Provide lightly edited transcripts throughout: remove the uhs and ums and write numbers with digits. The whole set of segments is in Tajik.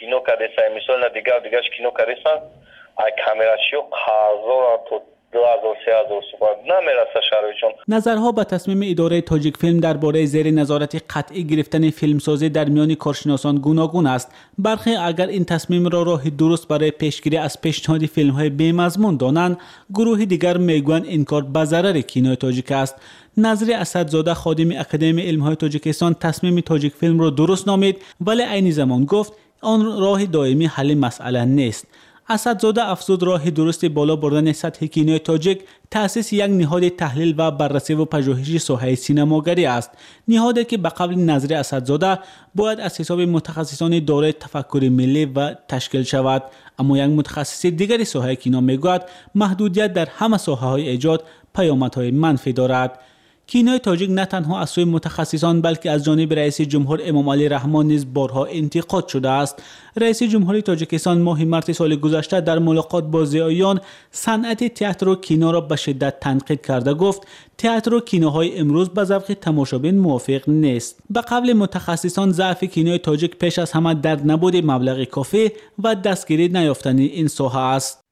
кино кардеса мисол дигар кино кардесан ай камерашио ҳазор то 2000-3000 سوپر نمیرسه شهرشون. نظرها به تصمیم اداره تاجیک فیلم درباره زیر نظارت قطعی گرفتن فیلمسازی در میان کارشناسان گوناگون است. برخی اگر این تصمیم را راه درست برای پیشگیری از پیشنهاد فیلم‌های بی‌مضمون دانند، گروه دیگر میگویند این کار به ضرر کینوی تاجیک است. نظری اسدزاده خادم اکادمی علم‌های تاجیکستان تصمیم تاجیک فیلم را درست نامید، ولی عین زمان گفت آن راه دائمی حل مسئله نیست. اسدزاده افزود راه درست بالا بردن سطح کینوی تاجیک تأسیس یک نهاد تحلیل و بررسی و پژوهشی ساحه سینماگری است. نهادی که به قول نظری اسدزاده باید از حساب متخصصان دارای تفکر ملی و تشکیل شود، اما یک متخصص دیگری ساحه کینو میگوید محدودیت در همه ساحه‌های ایجاد پیامدهای منفی دارد. کینوی تاجیک نه تنها از سوی متخصصان بلکه از جانب رئیس جمهور امام علی رحمان نیز بارها انتقاد شده است. رئیس جمهوری تاجیکستان ماه مارس سال گذشته در ملاقات با ضیاییان صنعت تئاتر و کینو را به شدت تنقید کرده گفت تئاتر و کینوهای امروز به ذوق تماشابین موافق نیست. به قول متخصصان ضعف کینوی تاجیک پیش از همه در نبود مبلغ کافی و دستگیری نیافتن این ساحه است.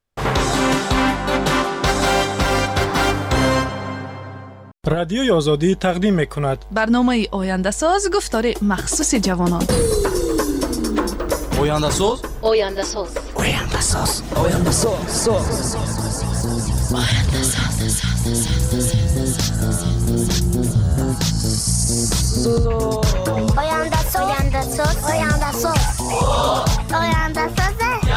رادیوی آزادی تقدیم می‌کند برنامه آینده ساز گفتار مخصوص جوانان. آینده ساز آینده ساز آینده ساز آینده ساز آینده ساز آینده ساز آینده ساز آینده ساز آینده ساز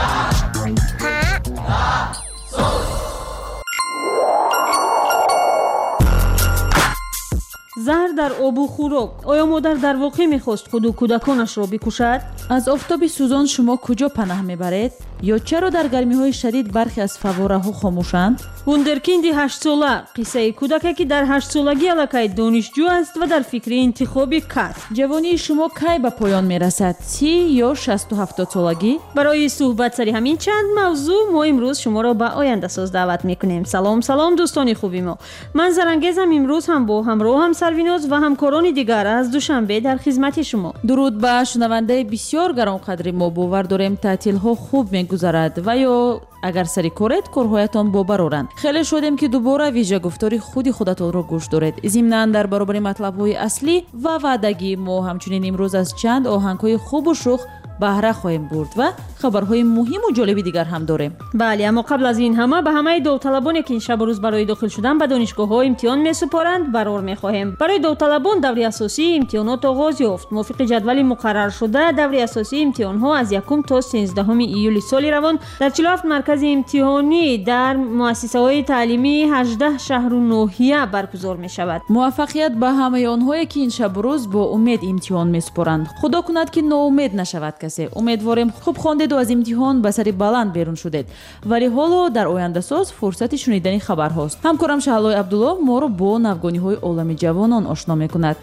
زهر در آب و خوراک. آیا مادر در واقع می‌خواست خود و کودکانش را بکشد؟ از آفتاب سوزان شما کجا پناه میبرید؟ یا چرا در گرمی‌های شدید برخی از فواره‌ها خاموشند؟ وندرکیند 8 ساله، قصه کودکی که در 8 سالگی الکی دانشجو است و در فکر انتخاب کار. جوانی شما کی به پایان میرسد؟ 30 یا 60 و 70 سالگی؟ برای صحبت سر همین چند موضوع ما امروز شما را به آینده ساز دعوت میکنیم. سلام دوستان خوبی ما. من زرنگیزم امروز هم با همراهم سرویناز و همکاران دیگر از دوشنبه در خدمت شما. درود به شنونده بسیار گرانقدر ما. باور داریم تعطیل‌ها خوب می‌گذرد و یا اگر سری کارید کارهایتان ببرورند. خیلی شدیم که دوباره ویژه گفتاری خودتان را گوش دارید. ضمناً در برابر مطلب‌های اصلی و وعدگی ما همچنین امروز از چند آهنگ‌های خوب و شوخ بهره خواهیم برد و خبرهای مهم و جالبی دیگر هم داریم. بله، اما قبل از این همه به همه داوطلبانی که این شب و روز برای داخل شدن به دانشگاه‌ها امتحان می‌سپارند برار می‌خواهیم. برای داوطلبان دوره اساسی امتحانات آغاز یافت. موافق جدول مقرر شده دوره اساسی امتحان‌ها از 1 تا 13 ایول سال روان در 47 مرکز امتحانی در مؤسسه‌های تعلیمی 18 شهر و ناحیه برگزار می‌شود. موفقیت به همه آنهایی که این شب و روز با امید امتحان می‌سپارند. خدا کند که ناامید نشود کسی. امیدواریم خوب خواندید و از امتحان به سر بلند بیرون شدید. ولی حالا در آینده ساز فرصت شنیدن خبر هاست. همکارم شهلای عبدالله ما رو با نوگانی‌های عالم جوانان آشنا می‌کند.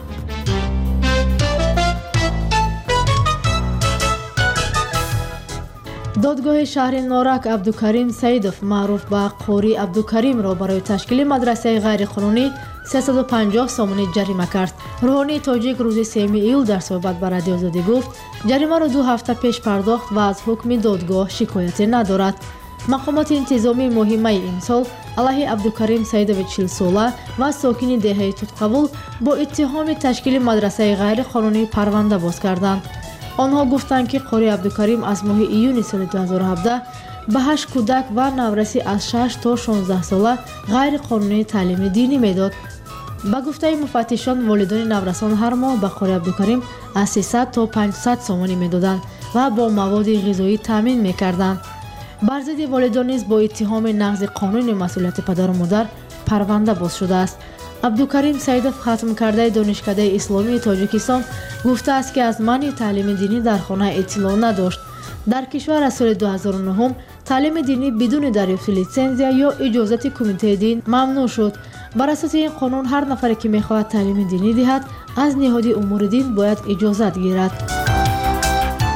دادگاه شهر نارک عبدالکریم سیدов معروف به قاری عبدالکریم را برای تشکیل مدرسه غیرقانونی 350 سومنی جریمه کرد. روحانی تاجیک روز 3 ایول در صحبت با رادیو آزادی گفت جریمه را 2 هفته پیش پرداخت و از حکم دادگاه شکایتی ندارد. مقامات انتظامی مهمه این سال علیه عبدالکریم سیدویچ 40 ساله و ساکن دهه توتقبول با اتهام تشکیل مدرسه غیرقانونی پرونده باز کردند. آنها گفتند که قاری عبدالکریم از ماه ایون سال 2017 به 8 کودک و نورسی از 6 تا 16 ساله غیر قانونی تعلیم دینی میداد. به گفته مفتشان والدین نورسان هر ماه به قاری عبدالکریم از 300 تا 500 سومنی میدادند و با مواد غذایی تامین میکردند. بر ضد والدین نیز با اتهام نقض قانون مسئولیت پدر و مادر پرونده باز شده است. عبدالکریم سیدов ختم کرده دانشکده اسلامی تاجیکستان گفته است که از منع تعلیم دینی در خانه اطلاع نداشت. در کشور از سال 2009 تعلیم دینی بدون دریافت لیسانس یا اجازت کمیته دین ممنوع شد. بر اساس این قانون هر نفری که میخواهد تعلیم دینی دهد از نهاد امور دین باید اجازت گیرد.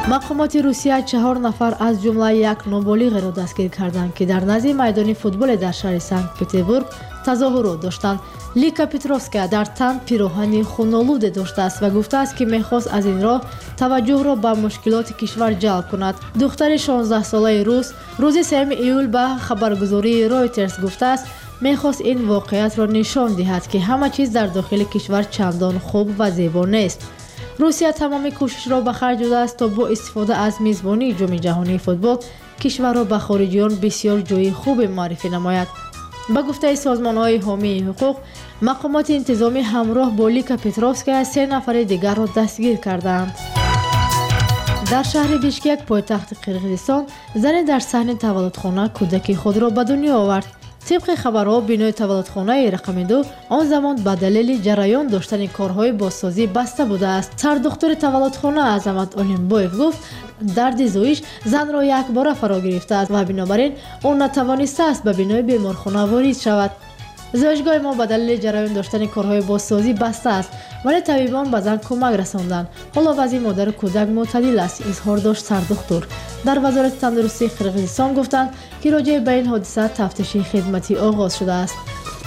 мақомоти русия 4 нафар аз ҷумла як ноболиғеро дастгир карданд ки дар назди майдони футболе дар шаҳри санкт петербург тазоҳурот доштанд. Лика Петровская дар тан пироҳани хунолуде доштааст ва гуфтааст ки мехост аз ин роҳ таваҷҷӯҳро ба мушкилоти кишвар ҷалб кунад. духтари 16-солаи рус рӯзи 3 июл ба хабаргузории Reuters гуфтааст мехост ин воқеиятро нишон диҳад ки ҳама чиз дар дохили кишвар чандон хуб ва зебо нест. русия тамоми кӯшишро ба харҷ додааст то бо истифода аз мизбонии ҷоми ҷаҳонии футбол кишварро ба хориҷиён бисёр ҷойи хубе муаррифӣ намояд. ба гуфтаи созмонҳои ҳомии ҳуқуқ мақомоти интизомӣ ҳамроҳ бо Лика Петровская 3 нафари дигарро дастгир карданд. дар шаҳри Бишкек пойтахти Қирғизистон зане дар саҳни таваллудхона кӯдаки худро ба дунё овард. طبق خبرها بینای تولدخانه رقم 2 آن زمان به دلیل جریان داشتن کارهای بازسازی بسته بوده است. سردختر تولدخانه عظمت اولیمبویف گفت درد زویش زن را یک بار فرا گرفته است و بنابراین اون نتوانسته است به بینای بیمارخانه وارد شود. زوجگاه ما به دلیل جریان داشتن کارهای بازسازی بسته است ولی طبیبان به زن کمک رساندند. حالا وضع مادر کودک معتدل است، اظهار داشت سردختر. در وزارت تندرستی قرقیزستان گفتند که راجع به این حادثه تفتیش خدمتی آغاز شده است.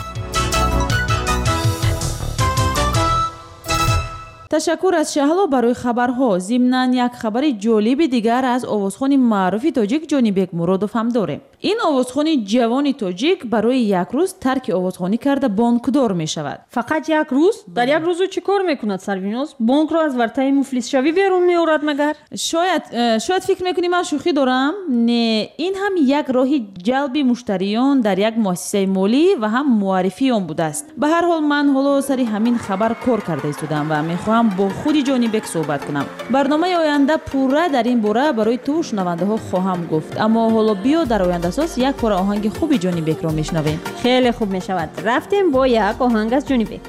تشکر از شهلا برای خبرها. ضمناً یک خبر جالب دیگر از آوازخوان معروف تاجیک جانیبک مرادوف هم داریم. این آوازخوان جوان تاجیک برای یک روز ترک آوازخوانی کرده بانکدار می شود. فقط یک روز؟ در یک روز چی کار میکند سرویناز؟ بانک را از ورطه مفلس شوی بیرون میآورد مگر؟ شاید فکر میکنی من شوخی دارم؟ نه، این هم یک راهی جلب مشتریان در یک مؤسسه مالی و هم معرفی آن بوده است. به هر حال من حالا سری همین خبر کار کرده ایستادم و میخواهم با خود جانیبک صحبت کنم. برنامه آینده پوره در این باره برای تو شنونده ها خواهم گفت. اما حالا بیا در آینده اساس یک پاره آهنگ خوبی جانیبک را میشنویم. خیلی خوب میشود. رفتیم با یک آهنگ از جانیبک.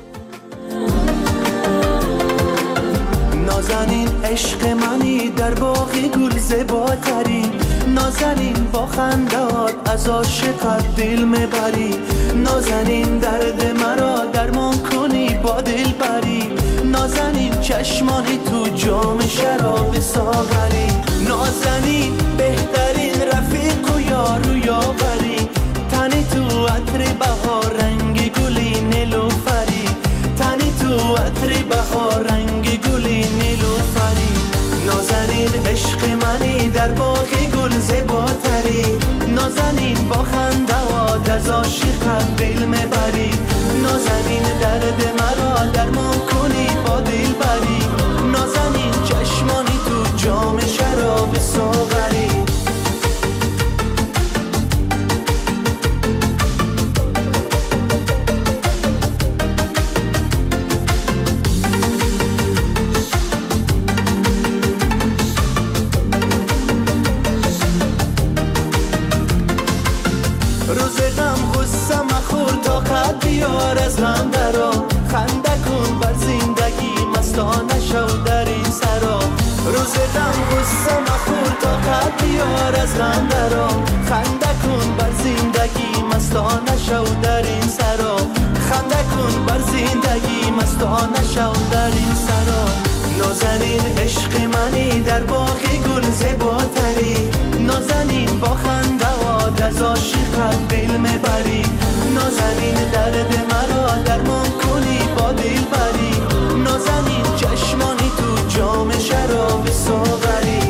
نازنین عشق منی در باغ گل زیباتری، نازنین با خنده‌ات از عاشقت دل میبری، نازنین درد مرا درمان کنی با دل بری، نازنین چشمانی تو جام شراب ساغری، نازنین بهترین رفیق و یار و یاوری، تنی تو عطر بهار رنگ گلی نیلوفری، تنی تو عطر بهار رنگ گلی نیلوفری، نازنین عشق منی در باغ گل زیباتری، نازنین با خنده‌ات از عاشقت دل میبری، نازنین درد مرا درمان کنی با دل بری، نازنین چشمانی تو جام شراب ساغری. بیار از غم درا، خنده کن بر زندگی مستانه شو در این سرا، روز غم غصه مخور طاقت بیار از غم درا، خنده کن بر زندگی مستانه شو در این سرا، خنده کن بر زندگی مستانه شو در این سرا، نازنین عشق منی در باغ گل زیباتری، نازنین با خنده‌ات از عاشقت دل میبری، نازنین درد مرا درمان کنی با دل بری، نازنین چشمانی تو جام شراب ساغری.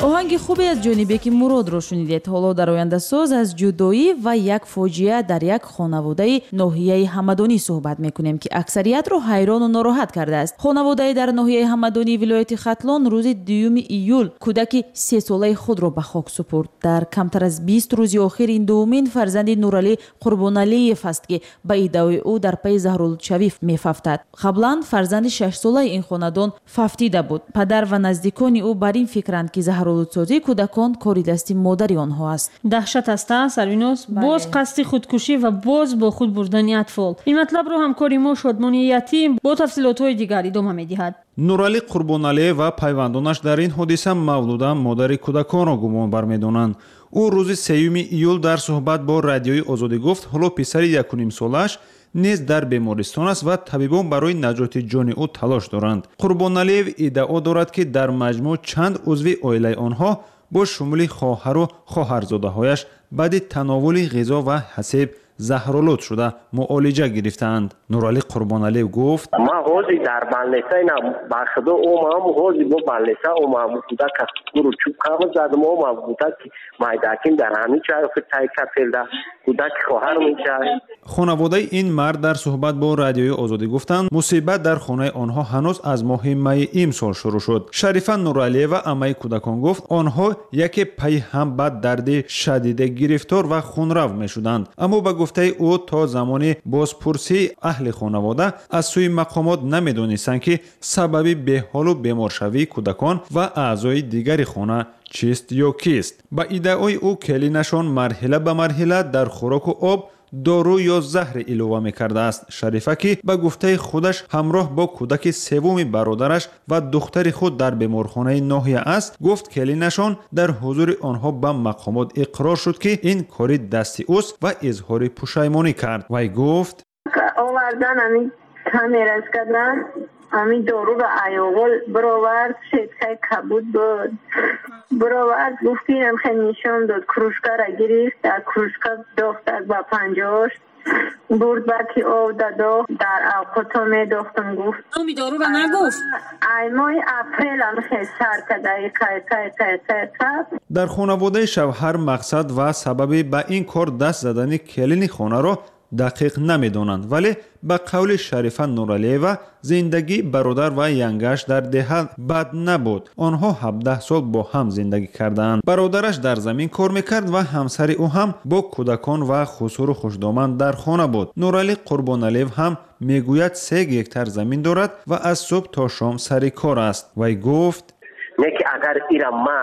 оҳанги хубе аз ҷониби Беки Муродро шунидед. ҳоло дар ояндасоз аз ҷудоӣ ва як фоҷиа дар як хонаводаи ноҳияи Ҳамадонӣ суҳбат мекунем, ки аксариятро ҳайрону нороҳат кардааст. хонаводае дар ноҳияи Ҳамадонии вилояти Хатлон рӯзи 2 июл кӯдаки 3 солаи худро ба хок супурд. дар камтар аз 20 рӯзи охир ин дуввумин фарзанди Нуралӣ Қурбоналиев аст, ки ба иддаои ӯ дар пайи Заҳрулудшавӣ мефафтад. қаблан фарзанди 6 солаи ин хонадон фафтида буд. падар ва наздикони ӯ бар ин фикранд, ки заҳролудсозии кӯдакон кори дасти модари онҳо аст. даҳшат аст Сарвинос, боз қасди худкушӣ ва боз бо худ бурдани атфол. ин матлабро ҳамкори мо Шодмони Ятим бо тафсилотҳои дигар идома медиҳад. Нуралӣ Қурбоналиев ва пайвандонаш дар ин ҳодиса Мавлуда модари кӯдаконро гумон бармедонанд. ӯ рӯзи 3 июл дар суҳбат бо радиои Озодӣ гуфт, ҳоло писари 1.5-солааш низ дар бемористон аст ва табибон барои наҷоти ҷони ӯ талош доранд. Қурбоналиев иддао дорад, ки дар маҷмӯъ чанд узви оилаи онҳо бо шумули хоҳару хоҳарзодаҳояш баъди тановули ғизо ва ҳасиб заҳролуд шуда муолиҷа гирифтаанд. Нуралӣ Қурбоналиев гуфт: ман ҳозир дар балнеса ина бахудо омам ҳозир бо балнеса омам кӯдак гуру чӯб камо задам омам кӯдак майдакин дар ҳамин чай фитай кафелда кӯдак хоҳар мечай. хонаводаи ин мард дар суҳбат бо радиои Озодӣ гуфтанд, мусибат дар хонаи онҳо ҳанӯз аз моҳи майи имсол шурӯъ шуд. Шарифа Нуралиева амаи кӯдакон гуфт, онҳо яке пайи ҳам ба дарди шадиде гирифтор ва хунрав мешуданд. аммо ба гуфтаи ӯ то замони бозпурсии аҳли хонавода аз сӯи мақомот намедонистанд, ки сабаби беҳолу беморшавии кӯдакон ва аъзои дигари хона чист ё кист. ба иддаои ӯ келинашон марҳила ба марҳила дар хӯроку об дору ё заҳре илова мекардааст. Шарифа, ки ба гуфтаи худаш ҳамроҳ бо кӯдаки севуми бародараш ва духтари худ дар беморхонаи ноҳия аст, гуфт келинашон дар ҳузури онҳо ба мақомот иқрор шуд, ки ин кори дасти ӯст ва изҳори пушаймонӣ кард. вай гуфт: овардан амин камерас кардан амин доруро аёвол бировард шеткаи кабуд буд бировард гуфтинам хел нишон дод кружкара гирифт дар кружка дохтад ба панҷош бурд баки ов дадох дар авқото медохтам гуфт номи доруро нагуфт. ай моҳи апрелам хел сар кадаи кай дар хонаводаи шавҳар мақсад ва сабаби ба ин кор даст задани келини хонаро дақиқ намедонанд, вале ба қавли Шарифа Нуралиева зиндагии бародар ва янгаш дар деҳа бад набуд. онҳо 17 сол бо ҳам зиндагӣ кардаанд. бародараш дар замин кор мекард ва ҳамсари ӯ ҳам бо кӯдакон ва хусуру хушдоманд дар хона буд. Нуралӣ Қурбоналиев ҳам мегӯяд 3 гектар замин дорад ва аз субҳ то шом сари кор аст. вай гуфт: неки агар ира ма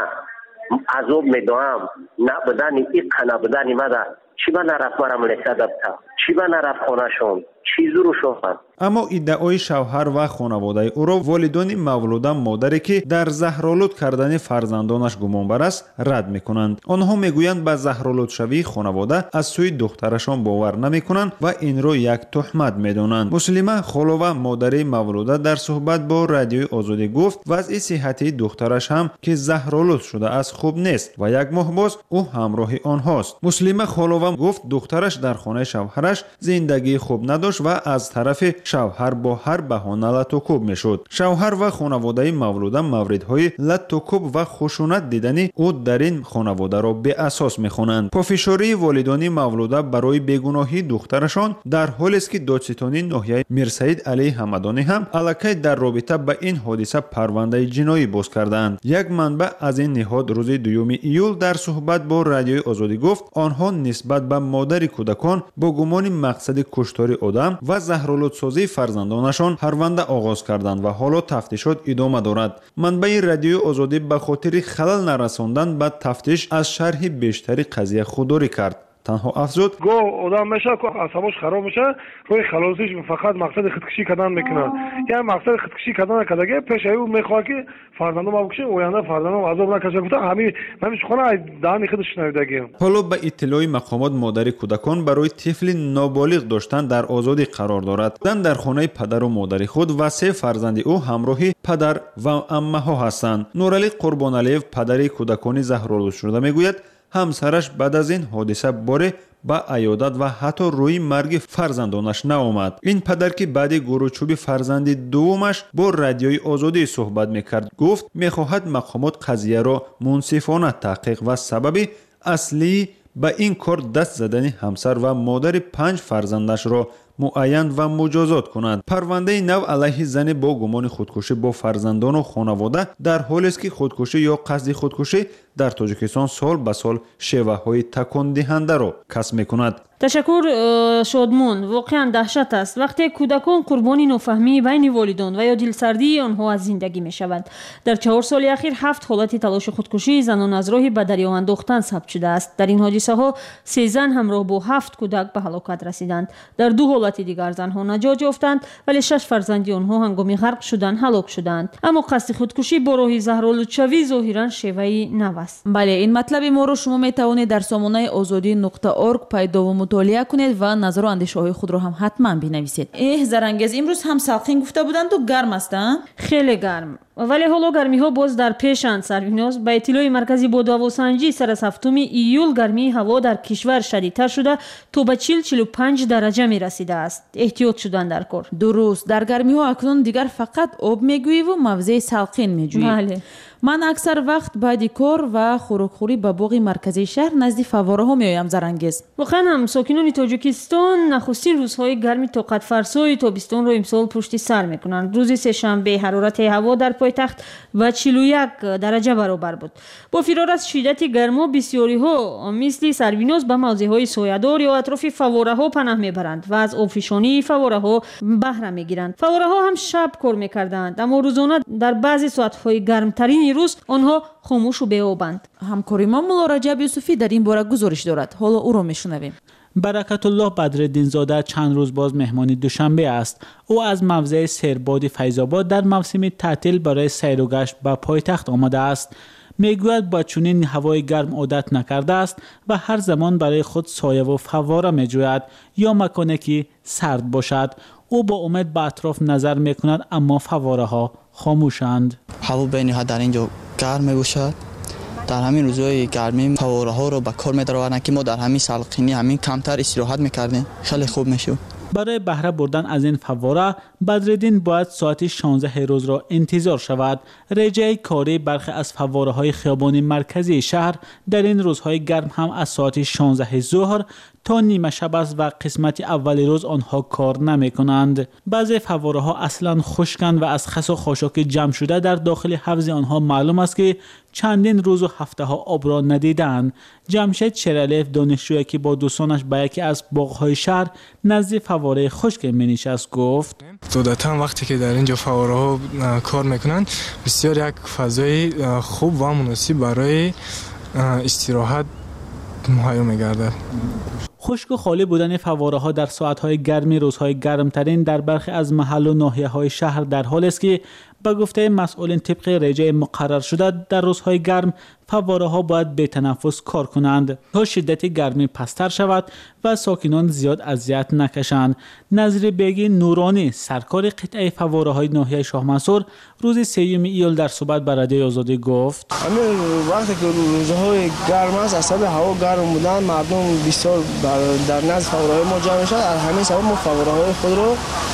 азоб медоам набудани иқа набудани мада чӣ ба нарафт марам лесадабта чӣ ба нарафт хонашон чӣ зуру шофанд. аммо иддаои шавҳар ва хонаводаи ӯро волидони Мавлуда модаре, ки дар заҳролуд кардани фарзандонаш гумонбар аст, рад мекунанд. онҳо мегӯянд ба заҳролудшавии хонавода аз сӯи духтарашон бовар намекунанд ва инро як туҳмат медонанд. Муслима холова модари Мавлуда дар суҳбат бо радиои Озодӣ гуфт, вазъи сиҳатии духтараш ҳам ки заҳролуд шудааст хуб нест ва як моҳ боз ӯ ҳамроҳи онҳост. Муслима холова гуфт дуктараш дар хонаи шавҳараш зиндагии хуб надошт ва аз тарафи шавҳар бо ҳар баҳона латукуб мешуд. шавҳар ва хонаводаи Мавлуда мавридҳои латукуб ва хушунат дидани ӯ дар ин хонаводаро беасос мехонанд. пофишории волидони Мавлуда барои бегуноҳии духтарашон дар ҳолест, ки додситони ноҳияи Мирсаид Алии Ҳамадонӣ ҳам аллакай дар робита ба ин ҳодиса парвандаи ҷиноӣ боз кардаанд. як манбаъ аз ин ниҳод рӯзи 2 июл дар суҳбат бо радиои Озодӣ гуфт, онҳо нисбат ба модари кӯдакон бо гумони мақсади куштори одам ва заҳролудсозии фарзандонашон парванда оғоз карданд ва ҳоло тафтишот идома дорад. манбаи радиои Озодӣ ба хотири халал нарасондан ба тафтиш аз шарҳи бештари қазия худдорӣ кард. танҳо афзуд: гоҳ одам меша асабош хароб меша, роҳи халосиш фақат мақсади худкушӣ кардан мекунад. яъне мақсади худкушӣ кардан накардаги пешаи ӯ мехоҳад, ки фарзандон мабукуши оянда фарзандон азоб накаша гуфта ҳамин шухона даҳани худаш шунавидаги. ҳоло ба иттилои мақомот модари кӯдакон барои тифли ноболиғ доштан дар озодӣ қарор дорад. дар хонаи падару модари худ ва 3 фарзанди ӯ ҳамроҳи падар ва аммаҳо ҳастанд. Нуралӣ Қурбоналиев падари кӯдакони заҳролудшуда мегӯяд, ҳамсараш баъд аз ин ҳодиса боре ба аёдат ва ҳатто рӯи марги фарзандонаш наомад. Ин падар ки баъди гурӯчӯби фарзанди дуввумаш бо радиои озодӣ суҳбат мекард, гуфт мехоҳад мақомот қазияро мунсифона таҳқиқ ва сабаби аслии ба ин кор даст задани ҳамсар ва модари 5 фарзандашро муайян ва муҷозот кунад. Парвандаи нав алайҳи зане бо гумони худкушӣ бо фарзандону хонавода дар ҳолест ки худкушӣ ё қасди худкушӣ дар Тоҷикистон сол ба сол шеваҳои такондиҳандаро касб мекунад. ташаккур шодмон. воқеан даҳшат аст вақте кӯдакон қурбони нофаҳмии байни волидон ва ё дилсардии онҳо аз зиндагӣ мешаванд. дар 4 соли ахир 7 ҳолати талоши худкушии занон аз роҳи ба дарё андохтан сабт шудааст. дар ин ҳодисаҳо 3 зан ҳамроҳ бо 7 кӯдак ба ҳалокат расиданд. дар 2 ҳолати дигар занҳо наҷот ёфтанд, вале 6 фарзанди онҳо ҳангоми ғарқ шудан ҳалок шуданд. аммо қасди худкушӣ бо роҳи заҳролудшавӣ зоҳиран шеваи нав аст. бале, ин матлаби моро шумо метавонед дар сомонаи озодӣ.орг пайдову мутолиа кунед ва назару андешаҳои худро ҳам ҳатман бинависед. Зарангез, имрӯз ҳам салқин гуфта буданду гарм аст, хеле гарм. вале ҳоло гармиҳо боз дар пешанд. Сарвиноз, ба иттилои маркази бодавосанҷӣ сар аз 7 июл гармии ҳаво дар кишвар шадидтар шуда то ба 40-45 дараҷа мерасидааст. эҳтиёт шудан дар кор. дуруст, дар гармиҳо акнун дигар фақат об мегӯиву мавзеи салқин меҷӯӣ. бале, ман аксар вақт баъди кор ва хӯрокхӯрӣ ба боғи марказии шаҳр назди фаввораҳо меоям. Зарангез, воқеан ҳам сокинони Тоҷикистон нахустин рӯзҳои гарми тоқатфарсои тобистонро имсол пушти сар мекунанд. рӯзи сешанбе ҳарорати ҳаво дар пойтахт ба 41 дараҷа баробар буд. бо фирор аз шиддати гармо бисёриҳо мисли Сарвиноз ба мавзеъҳои соядор ё атрофи фаввораҳо панаҳ мебаранд ва аз обфишонии фаввораҳо баҳра мегиранд. фаввораҳо ҳам шаб кор мекарданд, аммо рӯзона дар баъзе соатҳои гармтарини рӯз онҳо хомӯшу беобанд. ҳамкори мо Мулло Раҷаб Юсуфӣ дар ин бора гузориш дорад. ҳоло ӯро мешунавем. баракатуллоҳ бадреддинзода чанд рӯз боз меҳмони душанбе аст. ӯ аз мавзеи сербоди файзобод дар мавсими таътил барои сайру гашт ба пойтахт омадааст. мегӯяд ба чунин ҳавои гарм одат накардааст ва ҳар замон барои худ сояву фаввора меҷӯяд ё маконе ки сард бошад. ӯ бо умед ба атроф назар мекунад, аммо фаввораҳо хомӯшанд. ҳаво бениҳоят дар ин ҷо гарм мебошад. дар ҳамин рӯзҳои гармӣ фаввораҳоро ба кор медароварданд ки мо дар ҳамин салқинӣ ҳамин камтар истироҳат мекардем. хеле хуб мешуд. барои баҳра бурдан аз ин фаввора Бадреддин бояд соати 16 рӯзро интизор шавад. реҷаи кории бархе аз фаввораҳои хиёбони марказии шаҳр дар ин рӯзҳои гарм ҳам аз соати 16 зуҳр то нима шаб аст ва қисмати аввали рӯз онҳо кор намекунанд. баъзе фаввораҳо аслан хушканд ва аз хасу хошоки ҷамъ шуда дар дохили ҳавзи онҳо маълум аст ки чандин рӯзу ҳафтаҳо обро надидаанд. ҷамшед Шералиев, донишҷӯе ки бо дӯстонаш ба яке аз боғҳои шаҳр назди фаввораи хушке менишаст, гуфт: одатан вақте ки дар ин ҷо фаввораҳо кор мекунанд, бисёр як фазои хуб ва муносиб барои истироҳат муҳайё мегардад. хушку холӣ будани фаввораҳо дар соатҳои гарми рӯзҳои гармтарин дар бархе аз маҳаллу ноҳияҳои шаҳр дар ҳолест ки ба гуфтаи масъулин тибқи реҷаи муқарраршуда дар рӯзҳои гарм фаввораҳо бояд бетанаффус кор кунанд то шиддати гармӣ пасттар шавад ва сокинон зиёд азият накашанд. Назрибеги Нуронӣ, саркори қитъаи фаввораҳои ноҳияи Шоҳмансур, рӯзи 3 июл дар суҳбат ба Радиои Озодӣ гуфт: ҳамин вақте ки рӯзҳои гарм аст, аз сабаби ҳаво гарм будан мардум бисёр дар назди фаввораҳои мо ҷамъ мешавад. аз ҳамин сабаб мо фаввораҳои худро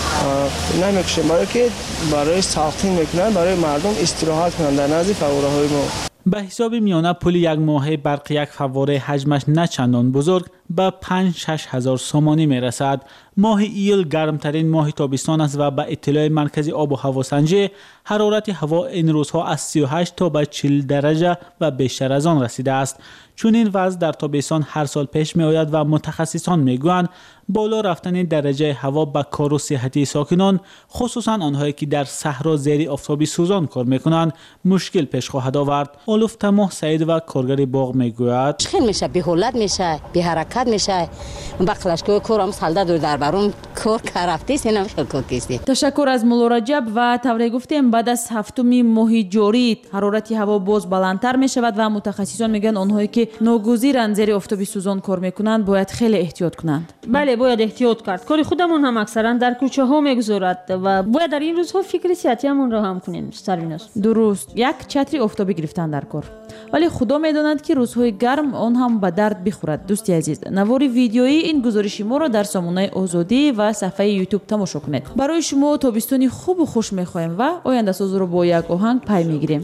намекушем, барое ки барои салқин мекунанд, барои мардум истироҳат кунанд дар назди фаввораҳои мо. ба ҳисоби миёна пули як моҳаи барқи як фаввораи ҳаҷмаш на чандон бузург ба 5-6 ҳазор сомонӣ мерасад. моҳи июл гармтарин моҳи тобистон аст ва ба иттилои маркази обу ҳавосанҷӣ ҳарорати ҳаво ин рӯзҳо аз 38 то ба 40 дараҷа ва бештар аз он расидааст. чунин вазъ дар тобистон ҳар сол пеш меояд ва мутахассисон мегӯянд боло рафтани дараҷаи ҳаво ба кору сиҳатии сокинон, хусусан онҳое ки дар саҳро зери офтоби сӯзон кор мекунанд, мушкил пеш хоҳад овард. олуфтамоҳ Саидова, коргари боғ, мегӯяд: хел меша беҳолат меша, беҳаракат меша. ба қилашкои корам салда дар барум кор карафтист, инам хел кор кисти. ташаккур аз Мулло Раҷаб ва тавре гуфтем بعد از هفتم ماه جاری حرارت هوا باز بلندتر می شود و متخصصان میگن آنهایی که ناگزیرند زیر آفتاب سوزان کار میکنند باید خیلی احتیاط کنند. بله باید احتیاط کرد. کار خودمون هم اکثرا در کوچه ها میگذرد و باید در این روزها فکر صحتیمون را هم کنیم. سرویناس درست، یک چتری آفتابی گرفتن در کار. ولی خدا میداند که روزهای گرم آن هم به درد بخورد. دوستی عزیز، نوار ویدیویی این گزارش ما را در سامانه آزادی و صفحه یوتیوب تماشا کنید. برای شما تابستانی خوب و خوش میخوایم و آینده ساز را با یک آهنگ پی میگیریم.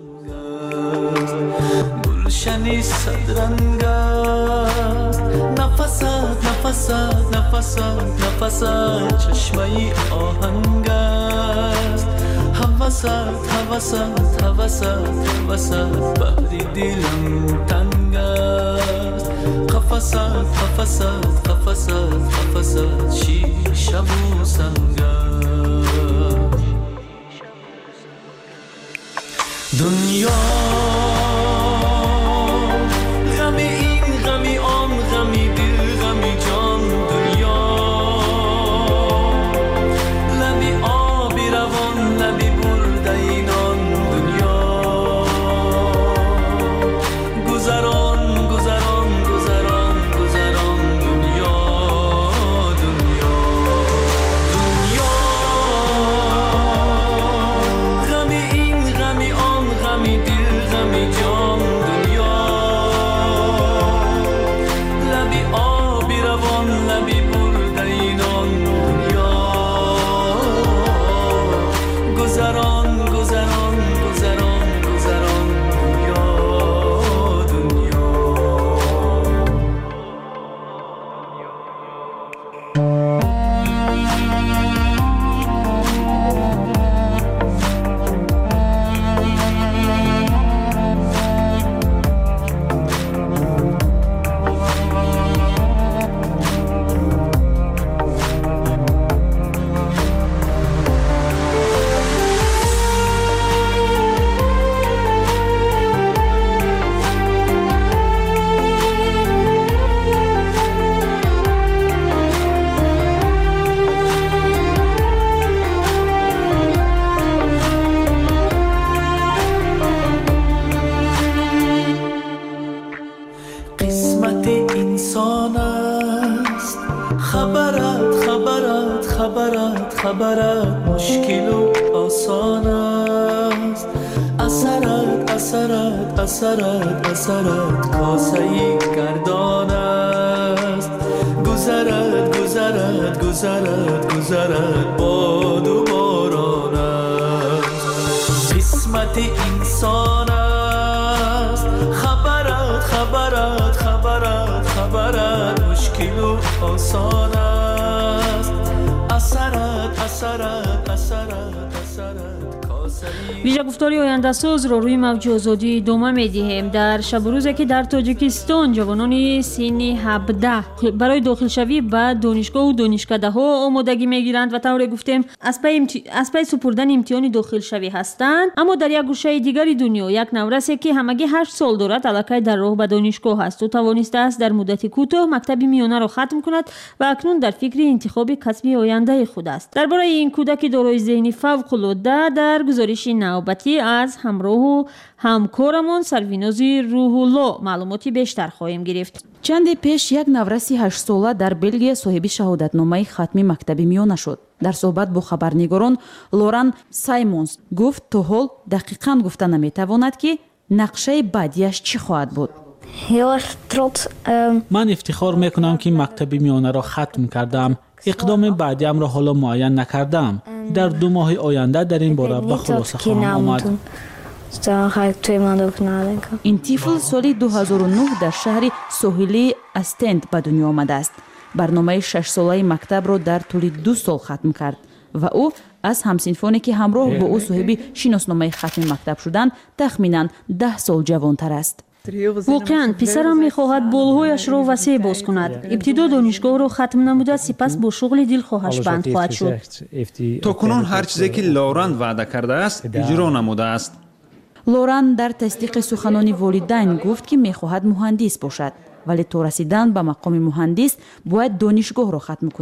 گلشنی صدرنگ است، نفست نفست نفست نفست چشمه آهنگ است، هوست هوست هوست هوست بحری دلم تنگ است، قفست قفست قفست قفست شیشه و سنگ است. دنیا غمی این غمی آن غمی دل غمی جان، دنیا لبی آبی روان لبی برده اینان، دنیا گذران گذران گذران گذران، دنیا دنیا دنیا غمی این غمی آن غمی دل غمی جان، دنیا لبی آبی روان لبی برده اینان، دنیا گذران گذران گذران گذران، دنیا دنیا. قسمت انسان است، خبرت خبرت خبرت خبرت مشکل و آسان است، اثرت اثرت اثرت اثرت کاسه گردان است، گذرت گذرت گذرت گذرت باد و باران است. قسمت انسان است، خبرت خبرت خبرت خبرت مشکل و آسان است، اثرت اثرت اثرت اثرت کاسه. ویژه گفتاری آینده ساز را روی موج آزادی ادامه می‌دهیم. در شب و روزی که در تاجیکستان جوانان سن 17 برای داخل شوی به دانشگاه و دانشکده ها آمادگی میگیرند و طور گفتیم از پی سپردن امتحان داخل شوی هستند، اما در یک گوشه دیگری دنیا یک نورسی که همگی 8 سال دارد الکی در راه به دانشگاه است و توانسته است در مدت کوتاه مکتب میانه را ختم کند و اکنون در فکر انتخاب کسب آینده خود است. درباره این کودک دارای ذهن فوق العاده در گزارش نوبتی از همراه و همکارمان سرویناز روح الله معلوماتی بیشتر خواهیم گرفت. چند پیش یک نورسی 8 ساله در بلژیک صاحب شهادتنامه ختمی مکتب میانه شد. در صحبت با خبرنگاران لوران سایمونز گفت تا حال دقیقاً گفته نمیتواند که نقشه بعدیش چی خواهد بود. من افتخار میکنم که مکتب میانه را ختم کردم. اقدام بعدیم را حالا معین نکردم. در 2 ماه آینده در این باره به خلاصه خواهم آمد. این طفل سال 2009 در شهر ساحلی استند به دنیا آمده است. برنامه 6 ساله مکتب را در طول 2 سال ختم کرد و او از همسنفانی که همراه با او صاحب شناسنامه ختم مکتب شدند تخمینا 10 سال جوانتر است. واقعا پسرم میخواهد بالهایش را وسیع باز کند. ابتدا دانشگاه را ختم نموده، سپس با شغل دلخواهش بند خواهد شد. تا کنون هر چیزی که لوران وعده کرده است اجرا نموده است. لوران در تصدیق سخنان والدین گفت که میخواهد مهندس باشد، ولی تا رسیدن به مقام مهندس باید دانشگاه را ختم کند.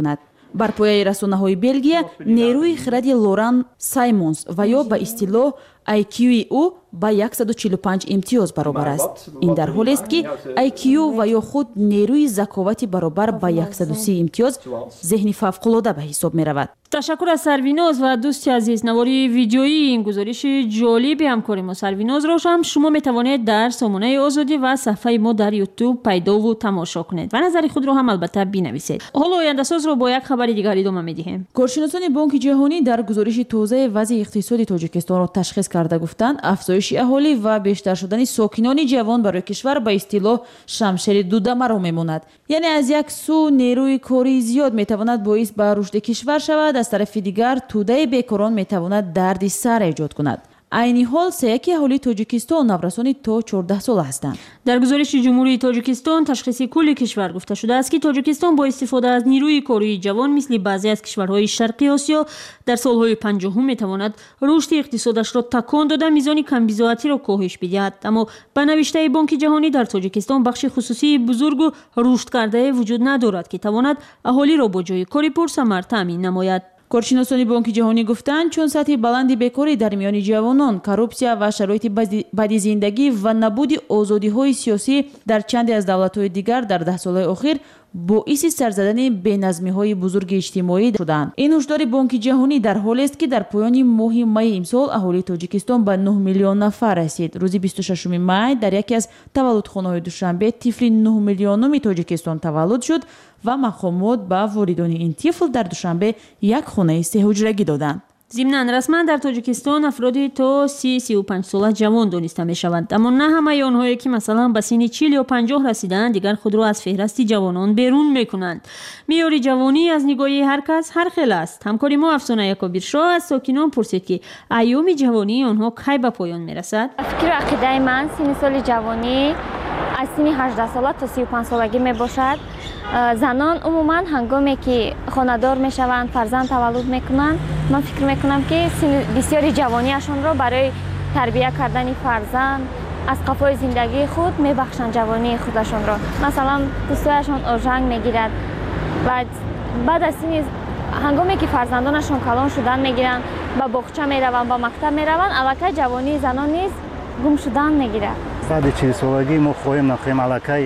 бар пояи расонаҳои Белгия нерӯи хиради Лоран Саймонс ва ё ба истилоҳ IQ-и ӯ ба 145 имтиёз баробар аст. ин дар ҳолест ки IQ ва ё худ нерӯи заковати баробар ба 130 имтиёз зеҳни фавқулода ба ҳисоб меравад. ташаккур аз Сарвиноз ва дӯсти азиз. навори видеои ин гузориши ҷолиби ҳамкори мо Сарвинозро ҳам шумо метавонед дар сомонаи Озодӣ ва сафҳаи мо дар YouTube пайдову тамошо кунед ва назари худро ҳам албатта бинависед. ҳоло ояндасозро бо як хабари дигар идома медиҳем. коршиносони Бонки ҷаҳонӣ дар гузориши тозаи вазъи иқтисоди Тоҷикистонро ташхис карда гуфтанд, афзоиши аҳолӣ ва бештар шудани сокинони ҷавон барои кишвар ба истилоҳ шамшери дудамаро мемонад. яъне аз як су нерӯи кори зиёд метавонад боис ба рушди кишвар шавад, аз тарафи дигар тӯдаи бекорон метавонад дарди сар эҷод кунад. айни ҳол сеяки аҳолии Тоҷикистон наврасони то 14 сола ҳастанд. дар гузориши ҷумҳурии Тоҷикистон ташхиси кулли кишвар гуфта шудааст ки Тоҷикистон бо истифода аз нерӯи кории ҷавон мисли баъзе аз кишварҳои шарқи Осиё дар солҳои 50 метавонад рушди иқтисодашро такон дода мизони камбизоатиро коҳиш бидиҳад. аммо ба навиштаи Бонки ҷаҳонӣ дар Тоҷикистон бахши хусусии бузургу рушдкардае вуҷуд надорад ки тавонад аҳолиро бо ҷойи кори пурсамар таъмин намояд. коршиносони Бонки ҷаҳонӣ гуфтанд, чун сатҳи баланди бекорӣ дар миёни ҷавонон, коррупсия ва шароити бади зиндагӣ ва набуди озодиҳои сиёсӣ дар чанде аз давлатҳои дигар дар 10 солаи охир боиси сарзадани беназмиҳои бузурги иҷтимоӣ шуданд. ин ҳушдори Бонки ҷаҳонӣ дар ҳолест ки дар поёни моҳи майи имсол аҳолии Тоҷикистон ба 9 миллион нафар расид. рӯзи 26 май дар яке аз таваллудхонаҳои Душанбе тифли 9 миллионуми Тоҷикистон таваллуд шуд ва мақомот ба волидони ин тифл дар Душанбе як хонаи сеҳуҷрагӣ доданд. зимнан расман дар Тоҷикистон афроди то 30-35 сола ҷавон дониста мешаванд, аммо на ҳамаи онҳое ки масалан ба синни 40 ё 50 расидаанд дигар худро аз феҳрасти ҷавонон берун мекунанд. меъёри ҷавонӣ аз нигоҳи ҳар кас ҳар хел аст. ҳамкори мо Афсона Якобиршоҳ аз сокинон пурсид ки айёми ҷавонии онҳо кай ба поён мерасад. фикру ақидаи ман синни соли ҷавонӣ аз синни 18 сола то 35 солагӣ мебошад. занон умуман ҳангоме ки хонадор мешаванд, фарзанд таваллуд мекунанд, ман фикр мекунам ки бисёри ҷавониашонро барои тарбия кардани фарзанд аз қафои зиндагии худ мебахшанд ҷавонии худашонро. масалан пӯстояшон ожанг мегирад ва баъд аз синни ҳангоме ки фарзандонашон калон шудан мегиранд, ба боғча мераванд, ба мактаб мераванд, аллакай ҷавонии занон низ гум шудан мегирад. баъди 40 солагӣ мо хоҳем нахоҳем аллакай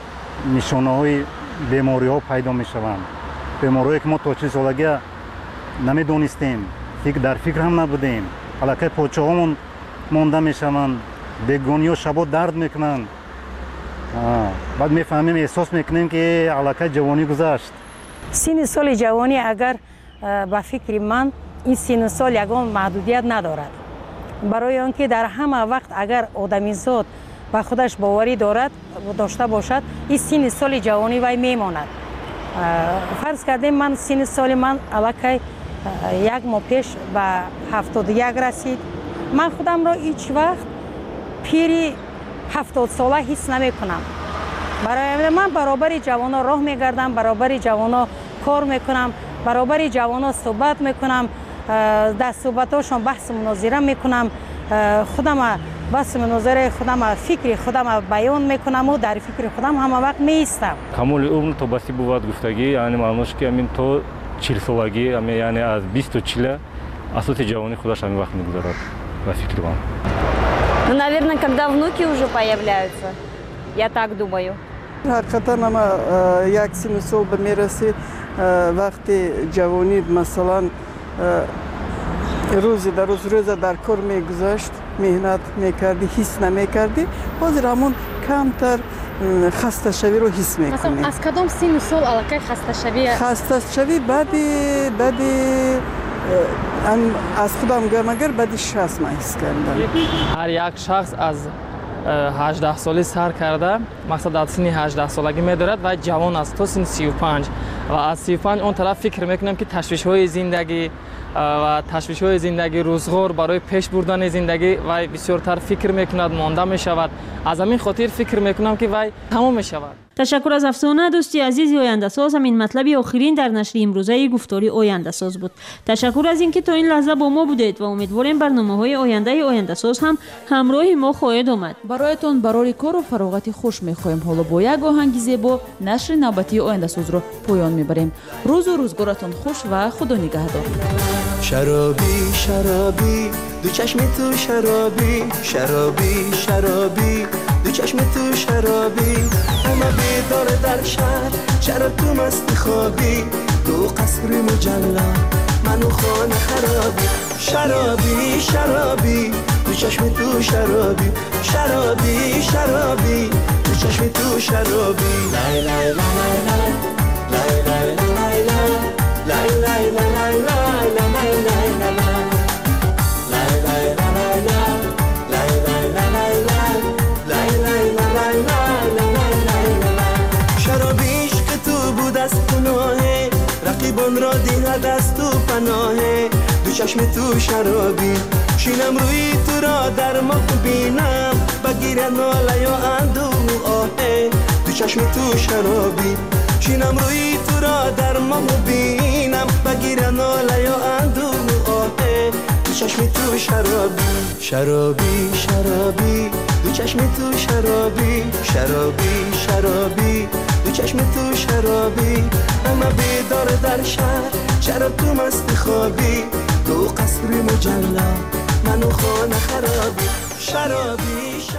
нишонаҳои бемориҳо пайдо мешаванд. бемориҳое ки мо то 40 солагӣ намедонистем, дар фикр ҳам набудем. аллакай подшоҳомон монда мешаванд, бегониҳо шабо дард мекунанд. баъд мефаҳмем, эҳсос мекунем ки аллакай ҷавонӣ гузашт. синни соли ҷавонӣ агар ба фикри ман ин синну сол ягон маҳдудият надорад. барои он ки дар ҳама вақт агар одамизод ба худаш боварӣ дошта бошад, ин синни соли ҷавонӣ вай мемонад. фарз кардем ман синни соли ман аллакай як моҳ пеш ба 71 расид. ман худамро ҳеҷ вақт пири 70 сола ҳис намекунам. барои ман баробари ҷавоно роҳ мегардам, баробари ҷавоно кор мекунам, баробари ҷавоно суҳбат мекунам, дар суҳбатҳошон баҳсу мунозира мекунам, худама баҳсу мунозираи худама фикри худама баён мекунаму дар фикри худам ҳама вақт меистам. камоли умр то баси бувад гуфтагӣ, яъне маънош ки амин то 40 солагӣ, яъне аз 20 то 40 асоси ҷавонии худаш ҳамин вақт мегузарад ба фикри ман. Ну, наверное, когда внуки уже появляются, я так думаю. ҳақиқатан ама як синну сол ба мерасид вақти ҷавонӣ масалан рӯза дар кор мегузашт, меҳнат мекардӣ, ҳис намекардӣ. ҳозир ҳамон камтар хасташавиро ҳис мекунӣ. Аз кадом синну сол аллакай хасташавӣ? Хасташавӣ баъди аз худам гӯям агар баъди 60 ман ҳис кардам. ҳар як шахс аз 18 солӣ сар карда, мақсад аз синни 18 солагӣ медорад ва ҷавон аст то синни 35 ва аз 35 он тараф фикр мекунам ки ташвишҳои зиндагӣ و تشویش‌های زندگی، روزگار، برای پیش بردن زندگی وای بسیارتر فکر میکند، مانده میشود. از همین خاطر فکر میکنم که وای تمام میشود. تشکر از افسانه دوستی عزیزی آینده ساز. همین مطلب آخرین در نشر امروزه گفتاری آینده ساز بود. تشکر از اینکه تا این لحظه با ما بودید و امیدواریم برنامه‌های آینده آینده ساز هم همراه ما خواهید آمد. برایتان برای کار و فراغت خوش می‌خواهیم. حالا با یک آهنگ زیبا نشر نوبتی آینده ساز را پایان می‌بریم. روز و روزگارتان خوش و خدا نگهدار. شرابی شرابی دو چشم تو شرابی شرابی شرابی دو چشم تو شرابی همه بیدار در شهر شراب تو مست خوابی تو قصر مجلا منو خانه خرابی شرابی شرابی دو چشم تو شرابی شرابی شرابی دو چشم تو شرابی لای لای لای لای لای لای لای لای لای لای شرابیش که تو بود از پناهه رقیبان را دیده از تو پناهه دو چشم تو شرابی شینم روی تو را در ما بینم بگیره ناله یا اندو آهه دو چشم تو شرابی شینم روی تو را در ما بینم بگیره ناله یا اندو آهه دو چشم تو شرابی شرابی شرابی دو چشم تو شرابی شرابی شرابی دو چشم تو شرابی همه بیدار در شهر شراب تو مست خوابی تو قصر مجلا منو خانه خرابی شرابی